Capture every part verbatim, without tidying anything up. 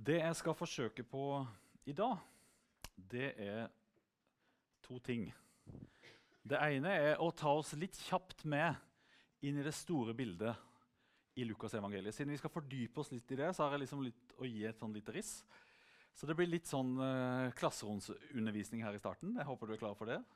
Det jeg skal forsøke på i dag, det er to ting. Det ene er å ta oss litt kjapt med inn i det store bildet i Lukas evangeliet. Siden vi skal fordype oss litt i det, så har jeg liksom litt å gi et sånn lite riss. Så det blir litt sånn uh, klasseromsundervisning her i starten. Jeg håper du er klar for det.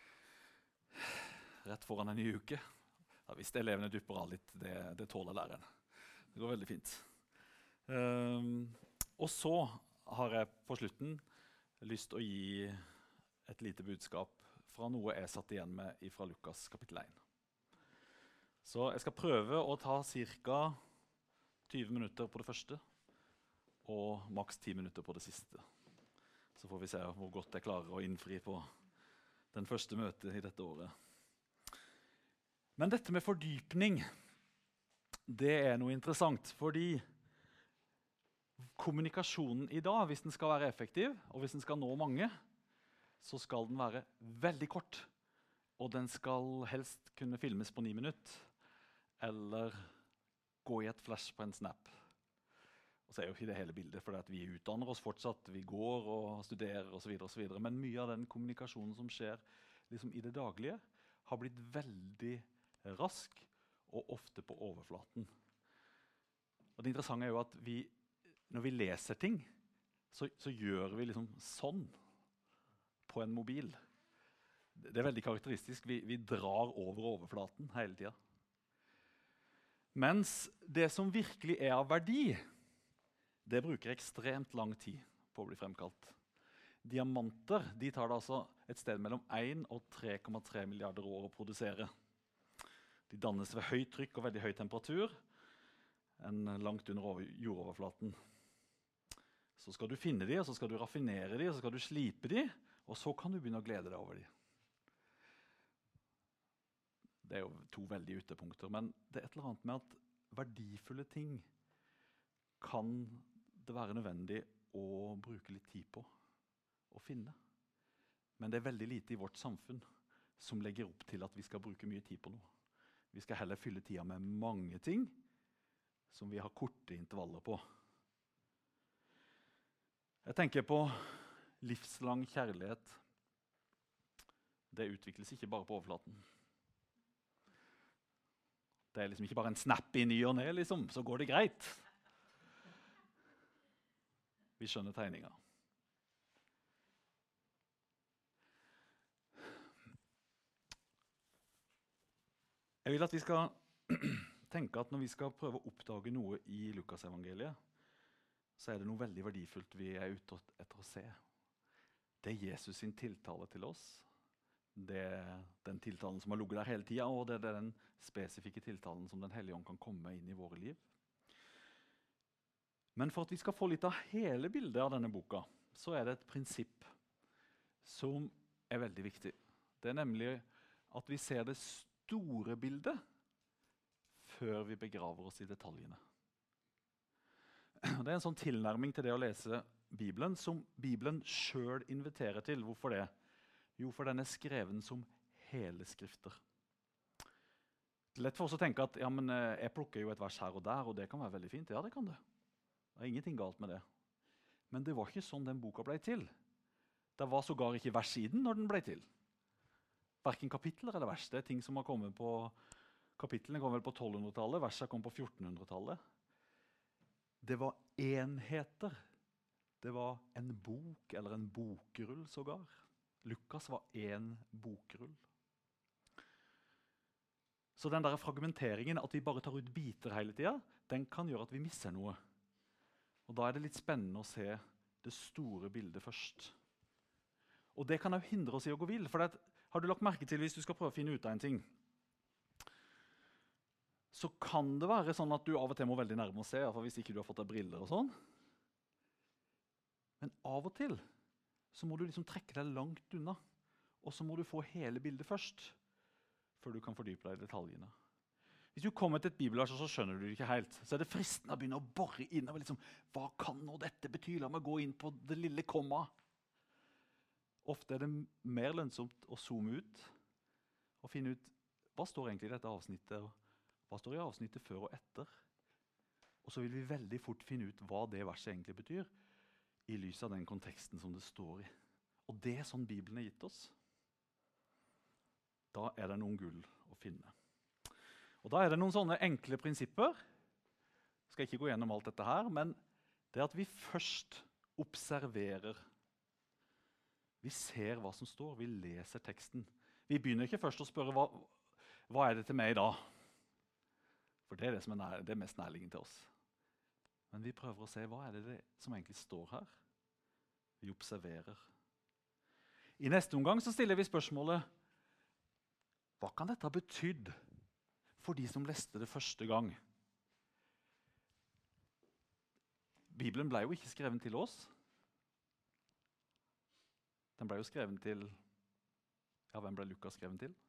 Rett foran en ny uke. Ja, hvis elevene dupper av litt, det, det tåler læreren. Det går veldig fint. Um, og så har jeg på slutten lyst til å gi et lite budskap fra noe jeg satt igjen med fra Lukas kapittel én. Så jeg skal prøve å ta ca. tyve minutter på det første og maks ti minutter på det siste. Så får vi se hvor godt jeg klarer å innfri på den første møtet i dette året. Men dette med fordypning, det er noe interessant, fordi kommunikasjonen i dag, hvis den skal være effektiv, og hvis den skal nå mange, så skal den være veldig kort, og den skal helst kunne filmes på ni minutter, eller gå i et flash på en snap. Og så er jo ikke det hele bildet, for vi utdanner oss fortsatt, vi går og studerer og så videre, og så videre. Men mye av den kommunikasjonen som skjer liksom i det daglige, har blitt veldig rask og ofte på overflaten. Og det interessante er jo at vi, når vi leser ting, så, så gjør vi liksom sånn på en mobil. Det er veldig karakteristisk. Vi, vi drar over overflaten hele tiden. Mens det som virkelig er av verdi, det bruker ekstremt lang tid på å bli fremkalt. Diamanter de tar det altså et sted mellom én og tre komma tre milliarder år å produsere. De dannes ved høyt trykk og veldig høy temperatur, enn langt under jordoverflaten. Så skal du finne de, og så skal du raffinere de, og så skal du slipe de, og så kan du begynne å glede deg over de. Det er jo to veldig ytterpunkter, men det er et eller annet med at verdifulle ting kan det være nødvendig å bruke litt tid på å finne. Men det er veldig lite i vårt samfunn som legger opp til at vi skal bruke mye tid på noe. Vi skal heller fylle tida med mange ting som vi har korte intervaller på. Jeg tenker på livslang kjærlighet. Det utvikles ikke bare på overflaten. Det er liksom ikke bare en snap i ny og ned, liksom, så går det greit. Vi skjønner tegninga. Jeg vil at vi skal tenke at når vi skal prøve å oppdage noe i Lukas evangeliet, så er det noe veldig verdifullt vi er ute etter å se. Det er Jesus sin tiltale til oss. Det er den tiltalen som har ligget der hele tiden, og det er den spesifikke tiltalen som Den hellige ånd kan komme inn i våre liv. Men for at vi skal få litt av hele bildet av denne boka, så er det et prinsipp som er veldig viktig. Det er nemlig at vi ser det store bildet før vi begraver oss i detaljene. Det er en sånn tilnærming til det å lese Bibelen som Bibelen selv inviterer til. Hvorfor det? Jo, for den er skreven som hele skrifter. Det er lett for oss å tenke at ja, men jeg plukker jo et vers her og der, og det kan være veldig fint. Ja, det kan det. Det er ingenting galt med det. Men det var ikke sånn den boka ble til. Det var sågar ikke vers siden når den ble til. Hverken kapitler eller vers. Det er ting som har kommet på kapitlene kom vel på tolvhundretallet, versene kom på fjortenhundretallet. Det var enheter. Det var en bok eller en bokrull sågar. Lukas var en bokrull. Så den der fragmenteringen, at vi bare tar ut biter hele tiden, den kan gjøre at vi misser noe. Og da er det litt spennende å se det store bildet først. Og det kan jo hindre oss i å gå vill. For det, har du lagt merke til, hvis du skal prøve å finne ut av en ting, så kan det være sånn at du av og til må veldig nærme å se, for hvis ikke du har fått deg briller og sånn. Men av og til så må du liksom trekke deg langt unna, og så må du få hele bildet først, før du kan fordype deg i detaljene. Hvis du kommer til et bibelvers, så skjønner du det ikke helt. Så er det fristende å begynne å borre inn. Liksom, hva kan nå dette bety? La meg gå inn på det lille komma. Ofte er det mer lønnsomt å zoome ut og finne ut hva står egentlig i dette avsnittet, og hva står i avsnittet før og etter. Og så vil vi veldig fort finne ut hva det verset egentlig betyr, i lys av den konteksten som det står i. Og det er sånn Bibelen har gitt oss. Da er det noen gull å finne. Og da er det noen sånne enkle prinsipper. Jeg skal ikke gå gjennom alt dette her, men det er at vi først observerer. Vi ser hva som står, vi leser teksten. Vi begynner ikke først å spørre hva, hva er det til meg da? For det er det som er, nær, det er mest nærliggende til oss. Men vi prøver å se hva er det, det som egentlig står her. Vi observerer. I neste omgang så stiller vi spørsmålet, hva kan dette ha betydd for de som leste det første gang? Bibelen ble jo ikke skrevet til oss. Den ble jo skrevet til, ja, hvem ble Lukas skrevet til?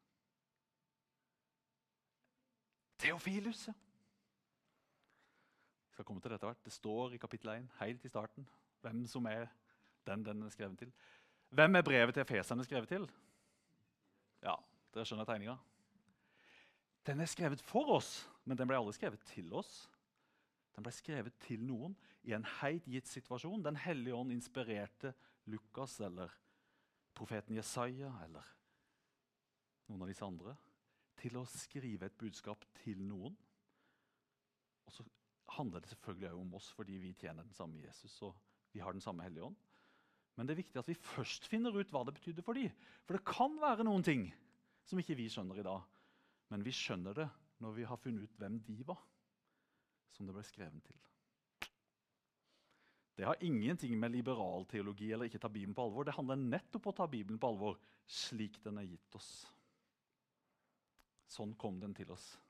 Theophilus, ja. Jeg skal komme til dette hvert. Det står i kapittel én, helt i starten, hvem som er den den er skrevet til. Hvem er brevet til Efeserne skrevet til? Ja, dere skjønner tegninga. Den er skrevet for oss, men den ble aldri skrevet til oss. Den ble skrevet til noen i en helt gitt situasjon. Den hellige ånd inspirerte Lukas eller profeten Jesaja eller noen av disse andre til å skrive et budskap til noen. Og så handler det selvfølgelig også om oss, fordi vi tjener den samme Jesus, og vi har den samme hellige ånd. Men det er viktig at vi først finner ut hva det betydde for dem. For det kan være noen ting som ikke vi skjønner i dag. Men vi skjønner det når vi har funnet ut hvem de var, som det ble skrevet til. Det har ingenting med liberal teologi eller ikke ta Bibelen på alvor. Det handler nettopp om å ta Bibelen på alvor, slik den er gitt oss. Sånn kom den til oss.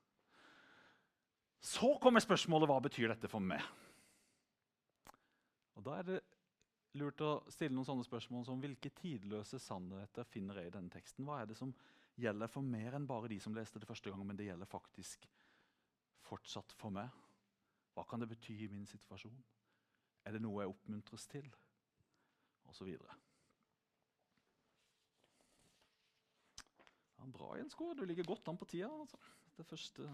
Så kommer spørsmålet, hva betyr dette for meg? Og da er det lurt å stille noen sånne spørsmål som hvilke tidløse sannheter finner jeg i denne teksten? Hva er det som gjelder for mer enn bare de som leste det første gang, men det gjelder faktisk fortsatt for meg? Hva kan det bety i min situasjon? Er det noe jeg oppmuntres til? Og så videre. Ja, bra, Jens Gård. Du ligger godt an på tida. Altså. Det første...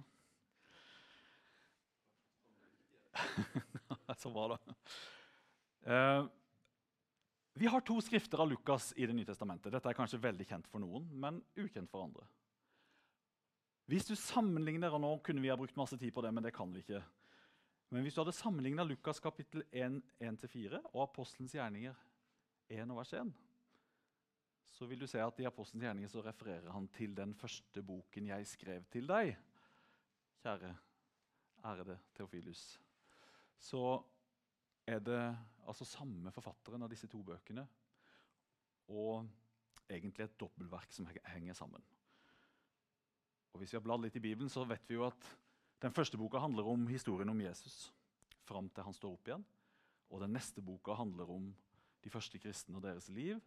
Så bra da. Uh, vi har to skrifter av Lukas i Det nye testamentet. Dette er kanskje veldig kjent for noen, men ukjent for andre. Hvis du sammenligner, og nå kunne vi ha brukt masse tid på det, men det kan vi ikke. Men hvis du hadde sammenlignet Lukas kapittel én, én til fire og Apostelens gjerninger én og vers én, så vil du se at i Apostelens gjerninger så refererer han til den første boken jeg skrev til deg. Kjære, ærede Theophilus. Så er det altså samme forfatteren av disse to bøkene, og egentlig et dobbeltverk som henger sammen. Og hvis vi har bladd litt i Bibelen, så vet vi jo at den første boka handler om historien om Jesus, fram til han står opp igjen. Og den neste boka handler om de første kristne og deres liv,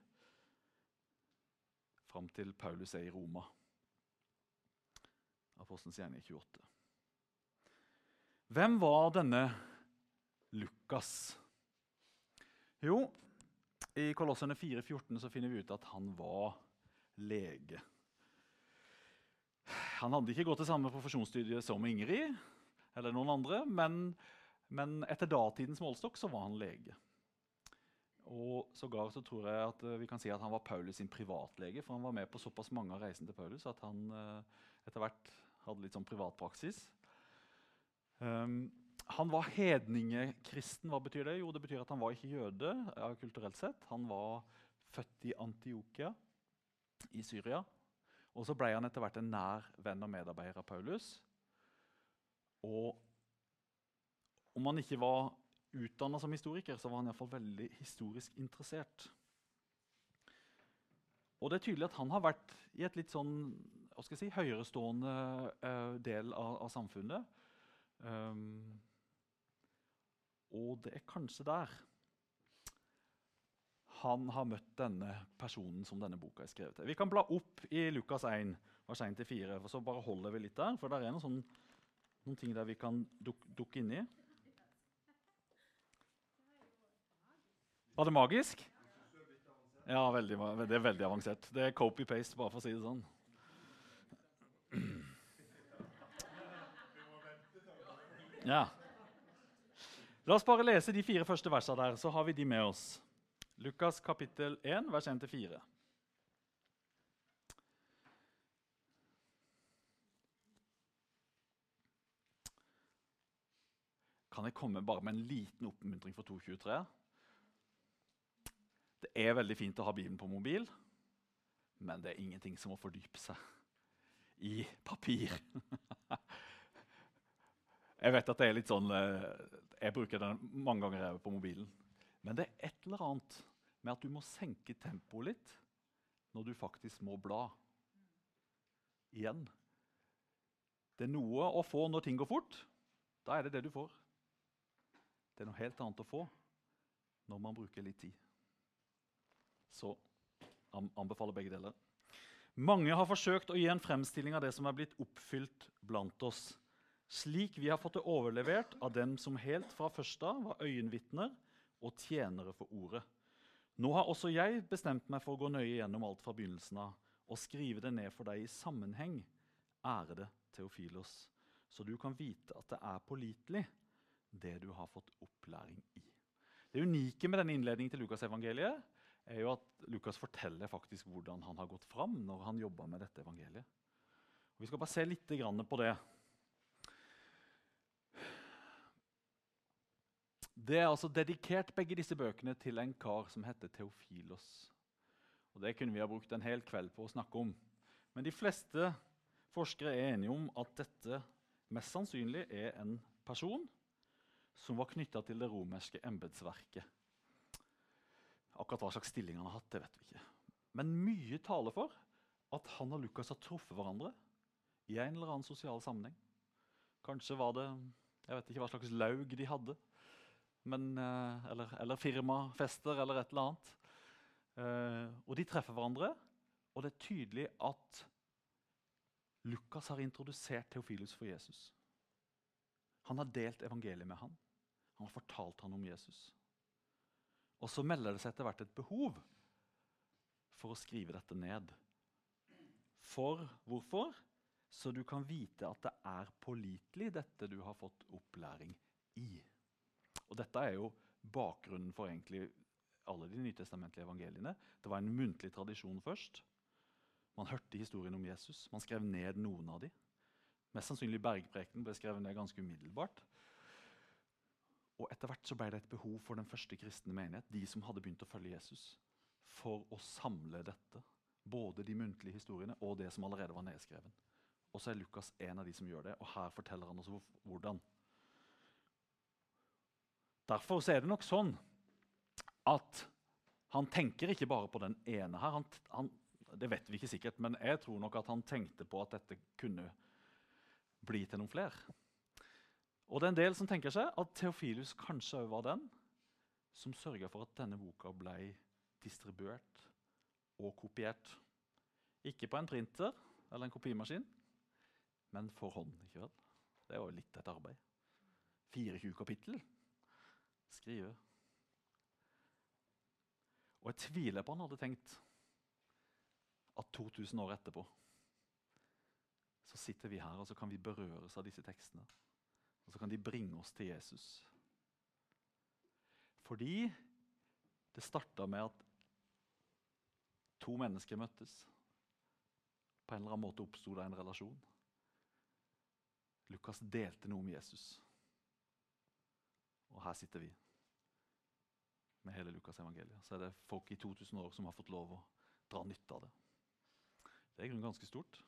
fram til Paulus er i Roma. Apostelens gjerninger tjueåtte. Hvem var denne Lukas? Jo, i Kolosserne fire fjorten så finner vi ut at han var lege. Han hadde ikke gått til samme profesjonsstudie som Ingrid, eller noen andre, men, men etter datidens målstokk så var han lege. Og sågar så tror jeg at vi kan si at han var Paulus sin privatlege, for han var med på såpass mange av reisen til Paulus at han etter hvert hadde litt sånn privatpraksis. Um, han var hedningekristen. Hva betyr det? Jo, det betyr at han var ikke jøde, ja, kulturelt sett. Han var født i Antiokia i Syria. Og så ble han etter hvert en nær venn og medarbeider av Paulus. Og om han ikke var utdannet som historiker, så var han i hvert fall veldig historisk interessert. Og det er tydelig at han har vært i et litt sånn, hva skal jeg si, høyerestående uh, del av, av samfunnet. Um, og det er kanskje der han har møtt denne personen som denne boka er skrevet til. Vi kan bla opp i Lukas én, vers én til fire, for så bare holder vi litt der, for der er noen, sånn, noen ting der vi kan duk, dukke inn i. Var det magisk? Ja, veldig, det er veldig avansert. Det er copy-paste, bare for å si det sånn. Ja. La oss bare lese de fire første versene der, så har vi de med oss. Lukas kapittel én, vers én til fire. Kan jeg komme bare med en liten oppmuntring for to tjuetre? Det er veldig fint å ha Bibelen på mobil, men det er ingenting som å fordype seg i papir. Jeg vet at det er litt sånn, jeg bruker den mange ganger på mobilen, men det er et eller annet med at du må senke tempoet litt når du faktisk må bla. Igjen. Det er noe å få når ting går fort, da er det det du får. Det er noe helt annet å få når man bruker litt tid. Så anbefaler begge deler. Mange har forsøkt å gi en fremstilling av det som er blitt oppfylt blant oss, slik vi har fått det overlevert av dem som helt fra først av var øyenvitner og tjenere for ordet. Nå har også jeg bestemt meg for å gå nøye gjennom alt fra begynnelsen av og skrive det ned for deg i sammenheng, ærede Theofilos, så du kan vite at det er pålitelig det du har fått opplæring i. Det unike med denne innledningen til Lukas evangeliet er jo at Lukas forteller faktisk hvordan han har gått fram når han jobber med dette evangeliet. Og vi skal bare se litt grann på det. Det er altså dedikert begge disse bøkene til en kar som heter Theofilos. Og det kunne vi ha brukt en hel kveld på å snakke om. Men de fleste forskere er enige om at dette mest sannsynlig er en person som var knyttet til det romerske embetsverket. Akkurat hva slags stilling han har hatt, det vet vi ikke. Men mye taler for at han og Lukas har truffet hverandre i en eller annen sosial sammenheng. Kanskje var det, jeg vet ikke hva slags laug de hadde, men, eller, eller firmafester eller et eller annet. Og de treffer hverandre, og det er tydelig at Lukas har introdusert Theofilos for Jesus. Han har delt evangeliet med han. Han har fortalt han om Jesus. Og så melder det seg etter hvert et behov for å skrive dette ned. For hvorfor? Så du kan vite at det er pålitelig dette du har fått opplæring i. Og dette er jo bakgrunnen for egentlig alle de nytestamentlige evangeliene. Det var en muntlig tradisjon først. Man hørte historien om Jesus. Man skrev ned noen av dem. Mest sannsynlig bergprekenen ble skrevet ned ganske umiddelbart. Og etter hvert så ble det et behov for den første kristne menighet, de som hadde begynt å følge Jesus, for å samle dette. Både de muntlige historiene og det som allerede var nedskrevet. Og så er Lukas en av de som gjør det, og her forteller han oss hvordan. Derfor så er det nok sånn at han tenker ikke bare på den ene her. Han, han, det vet vi ikke sikkert, men jeg tror nok at han tenkte på at dette kunne bli til noen flere. Og det er en del som tenker seg at Theofilos kanskje var den som sørget for at denne boka ble distribuert og kopiert. Ikke på en printer eller en kopimaskin, men for hånd. Ikke vel? Det er jo litt et arbeid. tjuefire kapittel. Skrive. Og jeg tviler på han hadde tenkt at to tusen år etterpå så sitter vi her og så kan vi berøres av disse tekstene. Og så kan de bringe oss til Jesus. Fordi det startet med at to mennesker møttes. På en eller annen måte oppstod det en relasjon. Lukas delte noe om Jesus. Og her sitter vi med hele Lukas evangeliet. Så er det folk i to tusen år som har fått lov å dra nytte av det. Det er i grunnen ganske stort.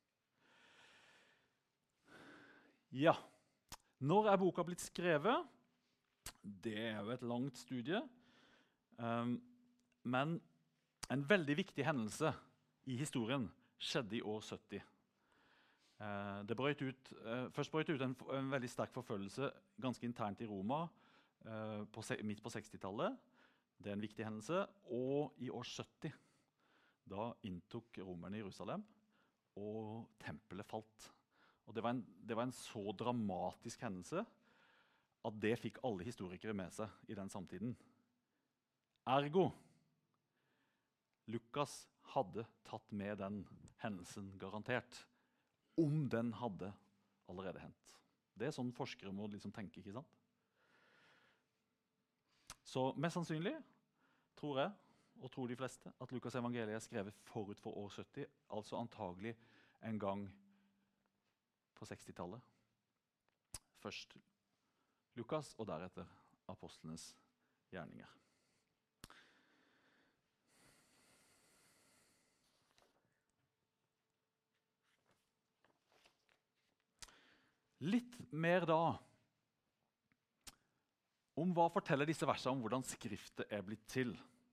Ja. Når er boka blitt skrevet? Det er jo et langt studie. Um, men en veldig viktig hendelse i historien skjedde i år sytti. Uh, det brøt ut, uh, først brøt ut en, en veldig sterk forfølgelse ganske internt i Roma uh, på, midt på sekstitallet. Det er en viktig hendelse. Og i år sytti, da inntok romerne Jerusalem, og tempelet falt. Og det var, en, det var en så dramatisk hendelse at det fikk alle historikere med seg i den samtiden. Ergo, Lukas hadde tatt med den hendelsen garantert, om den hadde allerede hendt. Det er sånn forskere må liksom tenke, ikke sant? Så mest sannsynlig, tror jeg, og tror de fleste, at Lukas evangeliet er skrevet forut for år sytti, altså antagelig en gang på sekstitallet. Først Lukas, og deretter apostlenes gjerninger. Litt mer da om hva forteller disse versene om hvordan skriftet er blitt til.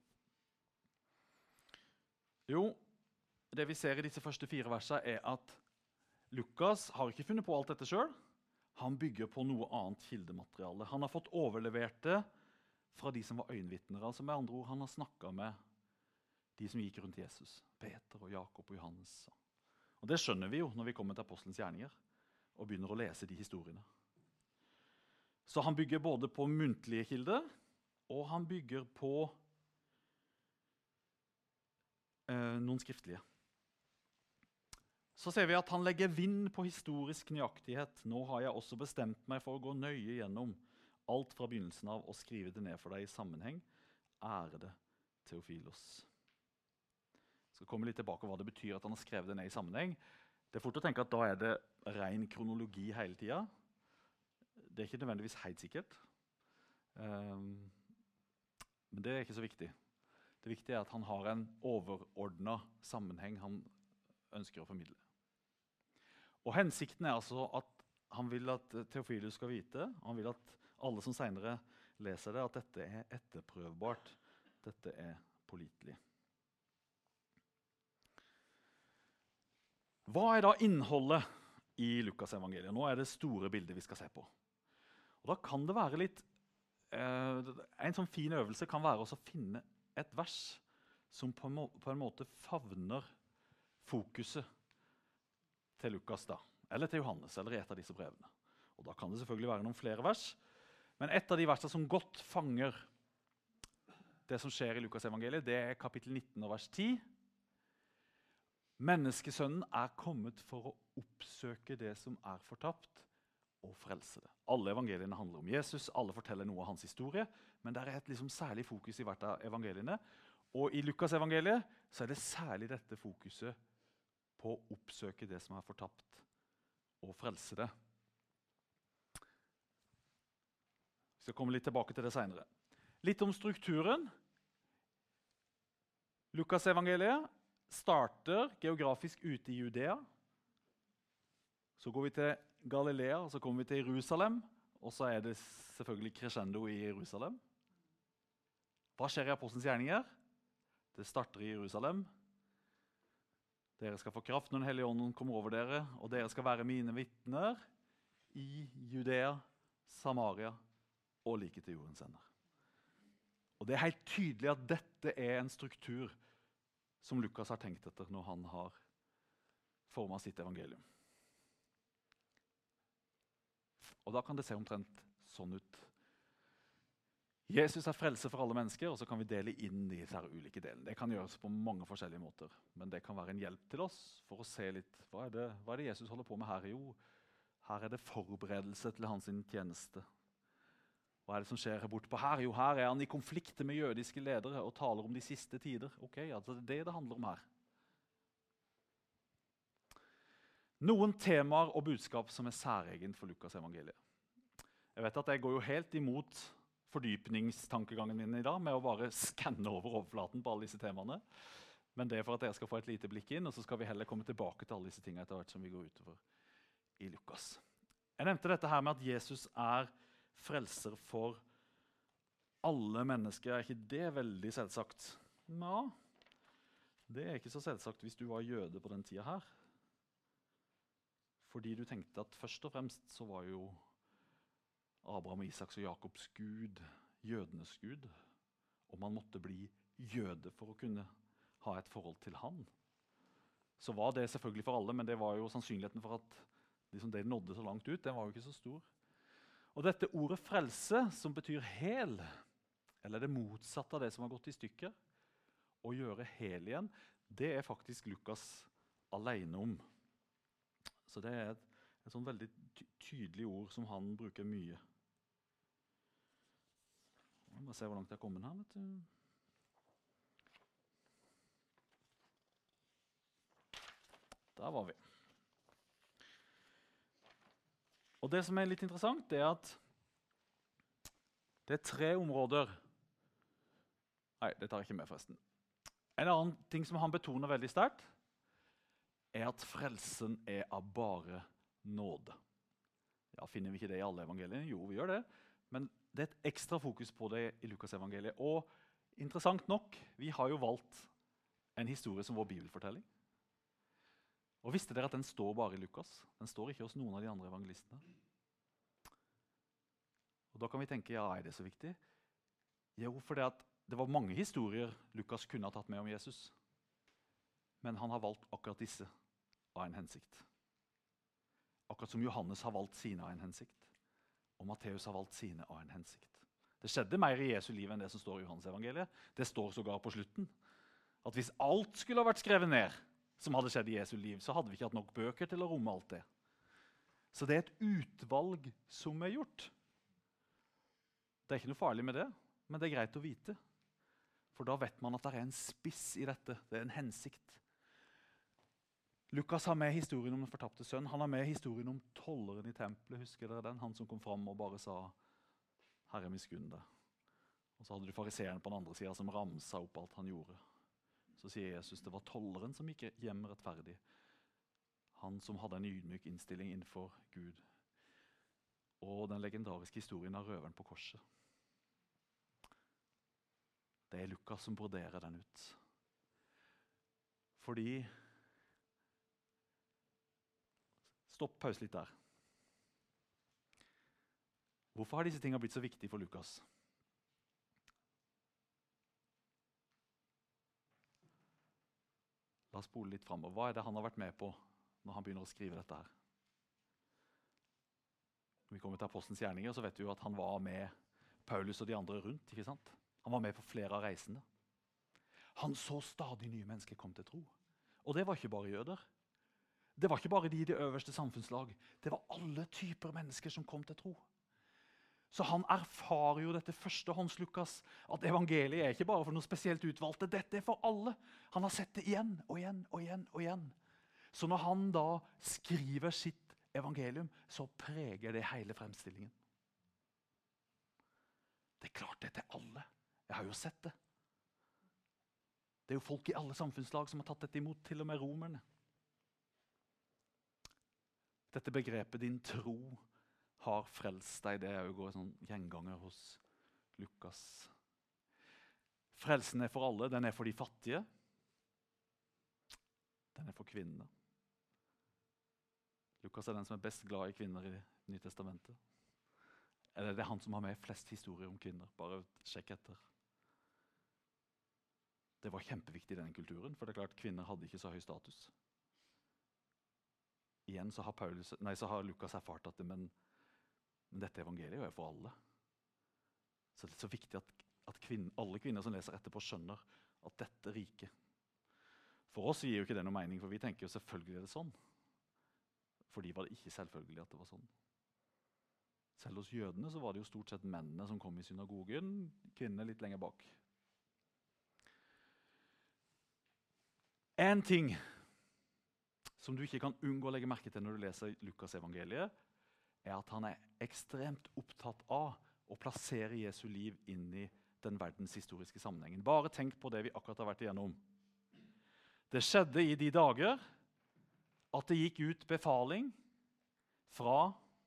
Jo, det vi ser i disse første fire versene er at Lukas har ikke funnet på alt dette selv. Han bygger på noe annet kildemateriale. Han har fått overlevert det fra de som var øyenvitner. Altså med andre ord, han har snakket med de som gikk rundt Jesus. Peter og Jakob og Johannes. Og det skjønner vi jo når vi kommer til apostelens gjerninger og begynner å lese de historiene. Så han bygger både på muntlige kilder, og han bygger på eh, noen skriftlige. Så ser vi at han legger vind på historisk nøyaktighet. Nå har jeg også bestemt meg for å gå nøye gjennom alt fra begynnelsen av og skrive det ned for deg i sammenheng. Ærede Theofilos. Jeg skal komme litt tilbake hva det betyr at han har skrevet det ned i sammenheng. Det er fort å tenke at da er det ren kronologi hele tiden. Det er ikke nødvendigvis helt sikkert. Um, men det er ikke så viktig. Det viktige er at han har en overordnet sammenheng han ønsker å formidle. Og hensikten er altså at han vil at Theofilos skal vite, han vil at alle som senere leser det, at dette er etterprøvbart, dette er pålitelig. Hva er da innholdet i Lukas evangeliet? Nå er det store bildet vi skal se på. Og da kan det være litt, eh, en sånn fin øvelse kan være å finne et vers som på en, må, på en måte favner fokuset til Lukas da, eller til Johannes, eller i et av disse brevene. Og da kan det selvfølgelig være noen flere vers, men et av de versene som godt fanger det som skjer i Lukas evangeliet, det er kapittel nitten og vers ti. Menneskesønnen er kommet for å oppsøke det som er fortapt, og frelse det. Alle evangeliene handler om Jesus, alle forteller noe av hans historie, men det er et liksom særlig fokus i hvert av evangeliene. Og i Lukas evangeliet så er det særlig dette fokuset på å oppsøke det som er fortapt, og frelse det. Vi skal komme litt tilbake til det senere. Litt om strukturen. Lukas evangeliet starter geografisk ute i Judea. Så går vi til Galilea, og så kommer vi til Jerusalem, og så er det selvfølgelig crescendo i Jerusalem. Hva skjer i apostelens gjerninger? Det starter i Jerusalem. Dere skal få kraft når Den hellige ånden kommer over dere, og dere skal være mine vitner i Judea, Samaria og like til jordens ender. Og det er helt tydelig at dette er en struktur som Lukas har tenkt etter når han har formet sitt evangelium. Og da kan det se omtrent sånn ut. Jesus er frelse for alle mennesker, og så kan vi dele inn disse her ulike delene. Det kan gjøres på mange forskjellige måter, men det kan være en hjelp til oss for å se litt, hva er det, hva er det Jesus holder på med her? Jo, her er det forberedelse til hans tjeneste. Hva er det som skjer her borte på her? Jo, her er han i konflikte med jødiske ledere og taler om de siste tider. Ok, altså det er det det handler om her. Noen temaer og budskap som er særegen for Lukas evangeliet. Jeg vet at jeg går jo helt imot fordypningstankegangen min i dag med å bare skanne over overflaten på alle disse temaene. Men det er for at dere skal få et lite blikk inn, og så skal vi heller komme tilbake til alle disse tingene etter hvert som vi går utover i Lukas. Jeg nevnte dette her med at Jesus er frelser for alle mennesker. Er ikke det veldig selvsagt? Ja, det er ikke så selvsagt hvis du var jøde på den tida her. Fordi du tenkte at først og fremst så var jo Abraham, Isaks og Jakobs Gud, jødenes Gud. Og man måtte bli jøde for å kunne ha et forhold til han. Så var det selvfølgelig for alle, men det var jo sannsynligheten for at liksom det nådde så langt ut, den var jo ikke så stor. Og dette ordet frelse, som betyr hel, eller det motsatte av det som har gått i stykker, å gjøre hel igjen, det er faktisk Lukas alene om. Så det er et, et sånn veldig ty- tydelig ord som han bruker mye. Jeg må bare se hvor langt jeg har kommet her, vet du. Der var vi. Og det som er litt interessant, det er at det er tre områder. Nei, det tar jeg ikke med forresten. En annen ting som han betoner veldig sterkt, er at frelsen er av bare nåde. Ja, finner vi ikke det i alle evangeliene? Jo, vi gjør det. Men det er et ekstra fokus på det i Lukas evangeliet. Og interessant nok, vi har jo valgt en historie som vår bibelfortelling. Og visste dere at den står bare i Lukas? Den står ikke hos noen av de andre evangelistene. Og da kan vi tenke, ja, er det så viktig? Jo, for det, at det var mange historier Lukas kunne ha tatt med om Jesus. Men han har valgt akkurat disse av en hensikt. Akkurat som Johannes har valgt sine av en hensikt. Og Matteus har valgt sine av en hensikt. Det skjedde mer i Jesu liv enn det som står i Johannes evangeliet. Det står sågar på slutten. At hvis alt skulle ha vært skrevet ned, som hadde skjedd i Jesu liv, så hadde vi ikke hatt nok bøker til å romme alt det. Så det er et utvalg som er gjort. Det er ikke noe farlig med det, men det er greit å vite. For da vet man at det er en spiss i dette. Det er en hensikt. Lukas har med historien om den fortapte sønn. Han har med historien om tolleren i tempelet. Husker dere den? Han som kom fram og bare sa, Herre, miskunn deg. Og så hadde du fariseeren på den andre siden som ramsa opp alt han gjorde. Så sier Jesus, det var tolleren som gikk hjem rettferdig. Han som hadde en ydmyk innstilling innenfor Gud. Og den legendariske historien av røveren på korset. Det er Lukas som broderer den ut. Fordi Stopp, pause litt der. Hvorfor har disse tingene blitt så viktige for Lukas? La oss spole litt fremover. Hva er det han har vært med på når han begynner å skrive dette her? Når vi kommer til Apostelens gjerninger, så vet vi jo at han var med Paulus og de andre rundt. Ikke sant? Han var med på flere av reisene. Han så stadig nye mennesker komme til tro. Og det var ikke bare jøder. Det var ikke bare de i det øverste samfunnslag. Det var alle typer mennesker som kom til tro. Så han erfarer jo dette førstehånds, Lukas, at evangeliet er ikke bare for noe spesielt utvalgte. Dette er for alle. Han har sett det igjen og igjen og igjen og igjen. Så når han da skriver sitt evangelium, så preger det hele fremstillingen. Det er klart det er til alle. Jeg har jo sett det. Det er jo folk i alle samfunnslag som har tatt dette imot, til og med romerne. Dette begrepet din tro har frelst deg, det er jo går en sånn gjenganger hos Lukas. Frelsen er for alle, den er for de fattige. Den er for kvinnene. Lukas er den som er best glad i kvinner i Nytestamentet. Eller det er han som har med flest historier om kvinner. Bare sjekk etter. Det var kjempeviktig i denne kulturen, for det er klart kvinner hadde ikke så høy status. Igjen så har, Paulus, nei, så har Lukas erfart at det, men, men dette evangeliet er for alle. Så det er så viktig at, at kvinn, alle kvinner som leser etterpå skjønner at dette riket. For oss gir jo ikke det noe mening, for vi tenker jo selvfølgelig er det sånn. For de var det ikke selvfølgelig at det var sånn. Selv hos jødene så var det jo stort sett mennene som kom i synagogen, kvinnene litt lenger bak. En ting som du ikke kan unngå å legge merke til når du leser Lukas evangeliet, er at han er ekstremt opptatt av å plassere Jesu liv inn i den verdenshistoriske sammenhengen. Bare tenk på det vi akkurat har vært igjennom. Det skjedde i de dager at det gikk ut befaling fra,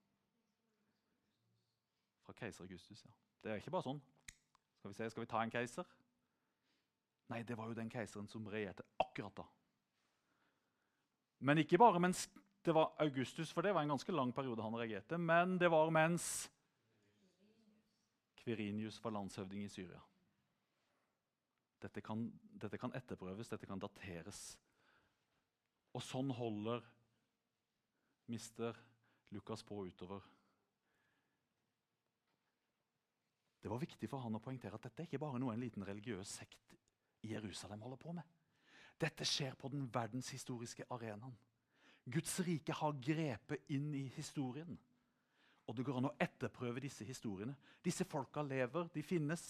fra keiser Augustus. Ja. Det er ikke bare sånn. Skal vi se, skal vi ta en keiser? Nei, det var jo den keiseren som regjerte akkurat da. Men ikke bare mens det var Augustus, for det var en ganske lang periode han reagerte, men det var mens Quirinius var landshøvding i Syria. Dette kan, dette kan etterprøves, dette kan dateres. Og sånn holder mister Lukas på utover. Det var viktig for han å poengtere at dette er ikke bare noe en liten religiøs sekt i Jerusalem holder på med. Dette skjer på den verdenshistoriske arenaen. Guds rike har grepet inn i historien. Og det går an å etterprøve disse historiene. Disse folka lever, de finnes.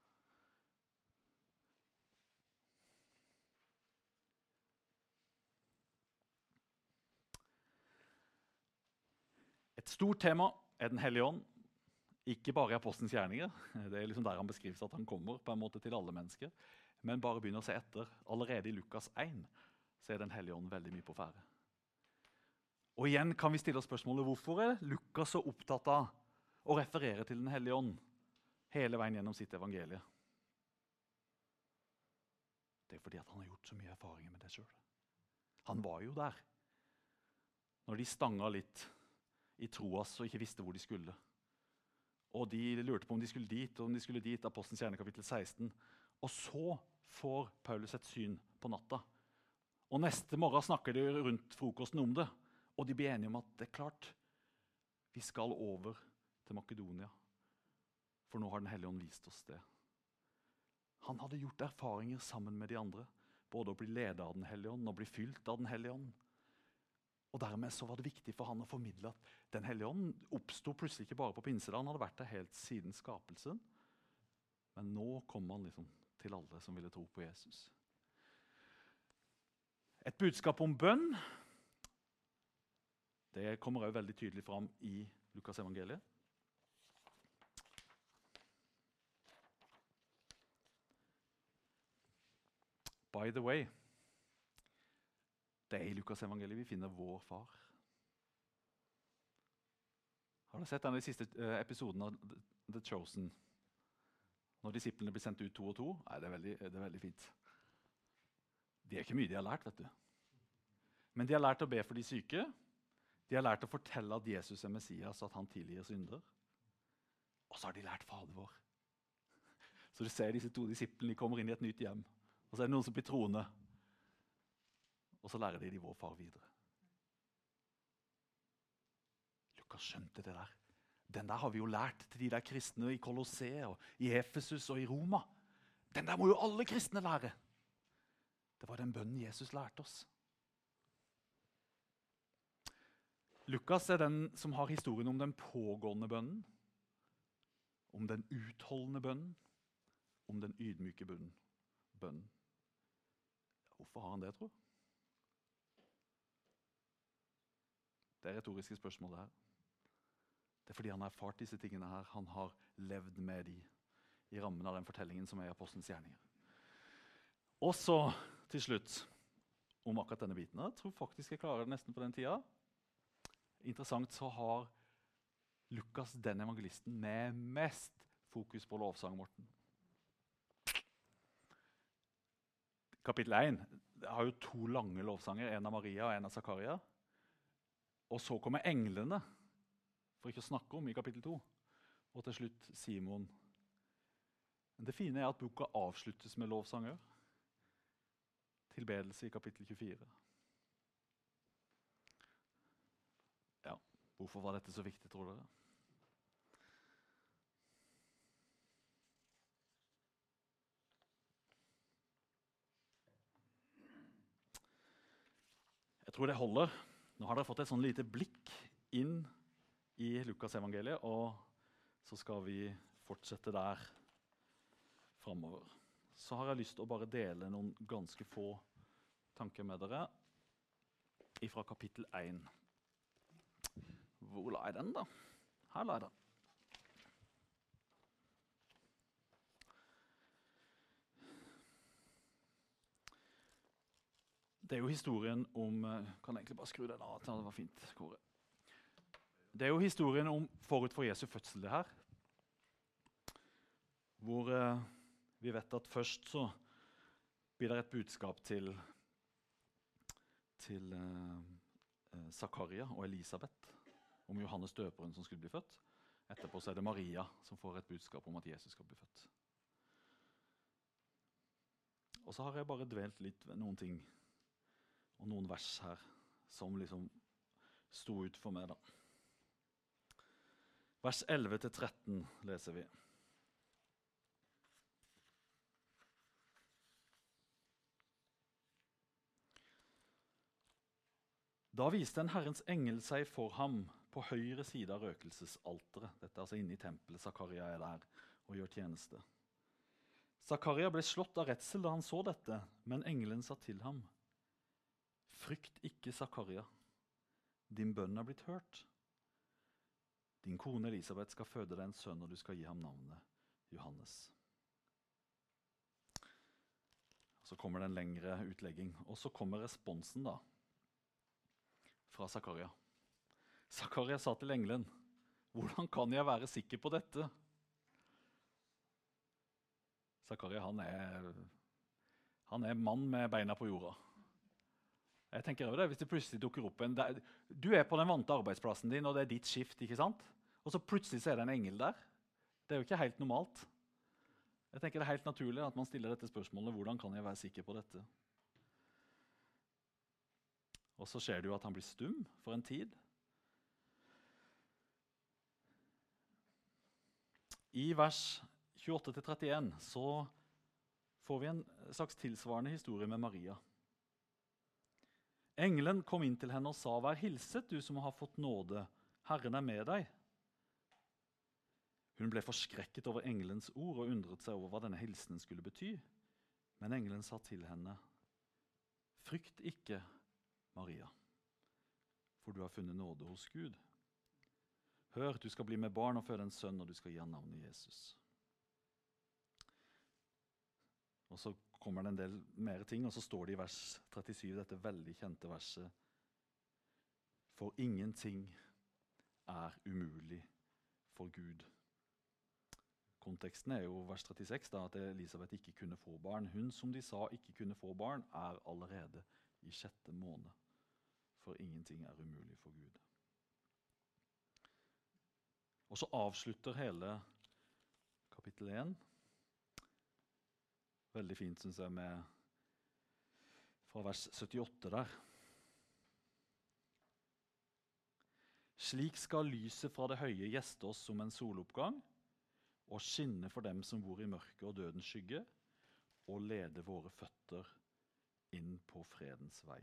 Et stort tema er Den hellige ånd. Ikke bare i apostelens gjerninger. Det er liksom der han beskrives at han kommer på en måte til alle mennesker. Men bare begynner å se etter. Allerede i Lukas én så er Den hellige ånd veldig mye på ferde. Og igjen kan vi stille oss spørsmålet, hvorfor er Lukas så opptatt av å referere til Den hellige ånd hele veien gjennom sitt evangelie? Det er fordi at han har gjort så mye erfaringer med det selv. Han var jo der når de stanga litt i Troas og ikke visste hvor de skulle. Og de lurte på om de skulle dit, og om de skulle dit, Apostelens gjerninger kapittel seksten. Og så får Paulus et syn på natta. Og neste morgen snakker de rundt frokosten om det. Og de blir enige om at det er klart, vi skal over til Makedonia. For nå har Den hellige ånd vist oss det. Han hadde gjort erfaringer sammen med de andre. Både å bli ledet av Den hellige ånd og bli fylt av Den hellige ånd. Og dermed så var det viktig for han å formidle at Den hellige ånd oppstod plutselig ikke bare på pinsedagen. Han hadde vært der helt siden skapelsen. Men nå kom han liksom til alle som ville tro på Jesus. Et budskap om bønn, det kommer også veldig tydelig fram i Lukas evangeliet. By the way, det er i Lukas evangeliet vi finner vår far. Har du sett denne siste episoden av The Chosen? Når disiplene blir sendt ut to og to? Nei, det er veldig, det er veldig fint. Det er ikke mye de har lært, vet du. Men de har lært å be for de syke. De har lært å fortelle at Jesus er Messias, at han tilgir synder. Og så har de lært Fader vår. Så du ser disse to disiplene, de kommer inn i et nytt hjem. Og så er det noen som blir troende. Og så lærer de de vår far videre. Lukas skjønte det der. Den der har vi jo lært til de der kristne i Colosseum, og i Efesus og i Roma. Den der må jo alle kristne lære. Det var den bønnen Jesus lærte oss. Lukas er den som har historien om den pågående bønnen, om den utholdende bønnen, om den ydmyke bønnen. bønnen. Hvorfor har han det, tro? Det er retoriske spørsmål det her. Det er fordi han har erfart disse tingene her. Han har levd med de i rammen av den fortellingen som er i Apostelens gjerninger. Og så til slutt, om akkurat denne biten. Jeg tror faktisk jeg klarer det nesten på den tida. Interessant så har Lukas, den evangelisten, med mest fokus på lovsang, Morten. Kapittel én har jo to lange lovsanger, en av Maria og en av Zakaria. Og så kommer englene, for ikke å snakke om i kapittel to. Og til slutt Simon. Men det fine er at boka avsluttes med lovsanger. Tilbedelse i kapittel tjuefire. Ja, hvorfor var dette så viktig, tror dere? Jeg tror det holder. Nå har dere fått et sånn lite blikk inn i Lukas evangeliet, og så skal vi fortsette der fremover. Så har jeg lyst til å bare dele noen ganske få tanker med dere fra kapittel én. Hvor la jeg den da? Her la jeg den. Det er jo historien om... Kan jeg egentlig bare skru den av? Det var fint, Kåre. Det er jo historien om forut for Jesu fødsel det her. Hvor eh, vi vet at først så blir det et budskap til, til eh, Zakaria og Elisabeth om Johannes døperen som skulle bli født. Etterpå så er det Maria som får et budskap om at Jesus skal bli født. Og så har jeg bare dvelt litt ved noen ting og noen vers her som liksom sto ut for meg da. Vers elleve til tretten leser vi. Da viste en Herrens engel seg for ham på høyre side av røkelsesalteret. Dette er altså inne i tempelet. Zakaria er der og gjør tjeneste. Zakaria ble slått av redsel da han så dette, men engelen sa til ham: Frykt ikke, Zakaria. Din bønn er blitt hørt. Din kone Elisabeth skal føde deg en sønn, og du skal gi ham navnet Johannes. Så kommer det en lengre utlegging, og så kommer responsen da, fra Zakaria. Zakaria sa til engelen: Hvordan kan jeg være sikker på dette? Zakaria, han er, han er mann med beina på jorda. Jeg tenker over det, hvis det plutselig dukker opp en... Du er på den vante arbeidsplassen din, og det er ditt skift, ikke sant? Og så plutselig så er det en engel der. Det er jo ikke helt normalt. Jeg tenker det er helt naturlig at man stiller dette spørsmålet: hvordan kan jeg være sikker på dette? Og så skjer det jo at han blir stum for en tid. I vers tjueåtte til trettien så får vi en slags tilsvarende historie med Maria. Engelen kom inn til henne og sa: Vær hilset, du som har fått nåde. Herren er med deg. Hun ble forskrekket over engelens ord og undret seg over hva denne hilsenen skulle bety. Men engelen sa til henne: Frykt ikke, Maria, for du har funnet nåde hos Gud. Hør, du skal bli med barn og føde en sønn, og du skal gi ham navnet Jesus. Og så kommer det en del mer ting, og så står det i vers trettisju, dette veldig kjente verset: For ingenting er umulig for Gud. Konteksten er jo vers trettiseks, da, at Elisabeth ikke kunne få barn. Hun som de sa ikke kunne få barn, er allerede i sjette måned. For ingenting er umulig for Gud. Og så avslutter hele kapittel én. Veldig fint, synes jeg, med fra vers syttiåtte der. Slik skal lyset fra det høye gjeste oss som en soloppgang, og skinne for dem som bor i mørket og dødens skygge, og lede våre føtter inn på fredens vei.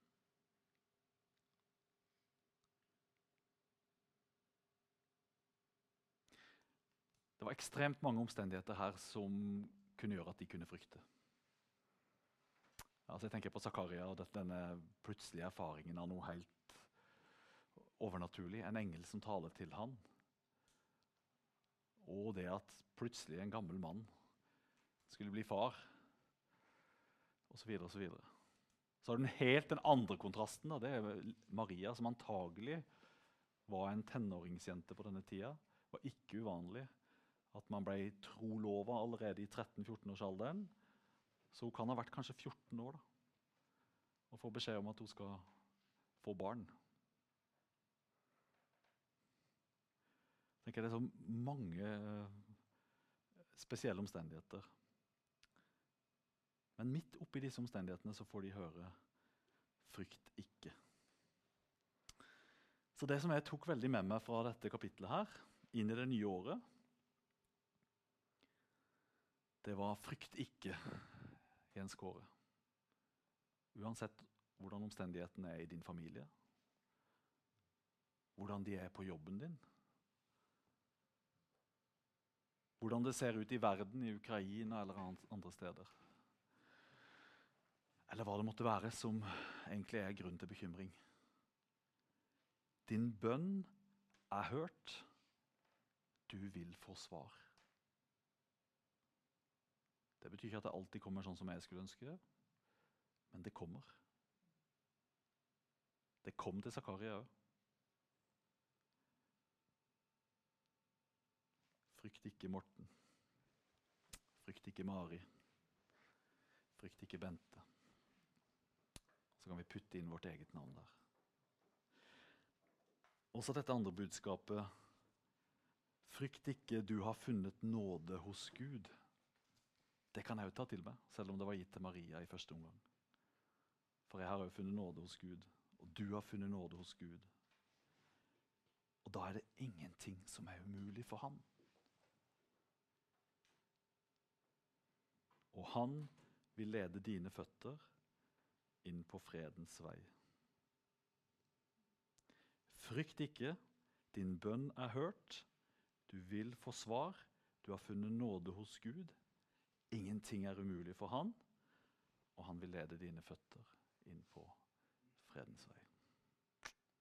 Det var ekstremt mange omstendigheter her som kunne gjøre at de kunne frykte. Altså jeg tenker på Zakaria og denne plutselige erfaringen av noe helt overnaturlig. En engel som taler til han. Og det at plutselig en gammel mann skulle bli far. Og så videre og så videre. Så har den helt den andre kontrasten. Da. Det er Maria, som antagelig var en tenåringsjente på denne tida. Var ikke uvanlig at man ble trolova allerede i tretten-fjorten års alderen. Så hun kan ha vært kanskje fjorten år da, og få beskjed om at hun skal få barn. Jeg tenker det er så mange spesielle omstendigheter. Men midt oppi disse omstendighetene så får de høre frykt ikke. Så det som jeg tok veldig med meg fra dette kapitlet her, inn i det nye året, det var frykt ikke, Jens Kåre. Uansett hvordan omstendighetene er i din familie, hvordan de er på jobben din, hvordan det ser ut i verden, i Ukraina eller andre steder. Eller hva det måtte være som egentlig er grunn til bekymring. Din bønn er hørt. Du vil få svar. Det betyr ikke at det alltid kommer sånn som jeg skulle ønske, men det kommer. Det kom til Zakaria også. Frykt ikke Morten. Frykt ikke Mari. Frykt ikke Bente. Så kan vi putte inn vårt eget navn der. Og så dette andre budskapet. Frykt ikke, du har funnet nåde hos Gud. Det kan jeg jo ta til meg, selv om det var gitt til Maria i første omgang. For jeg har jo funnet nåde hos Gud, og du har funnet nåde hos Gud. Og da er det ingenting som er umulig for ham. Og han vil lede dine føtter inn på fredens vei. Frykt ikke, Din bønn er hørt. Du vil få svar. Du har funnet nåde hos Gud. Ingenting er umulig for han, og han vil lede dine føtter inn på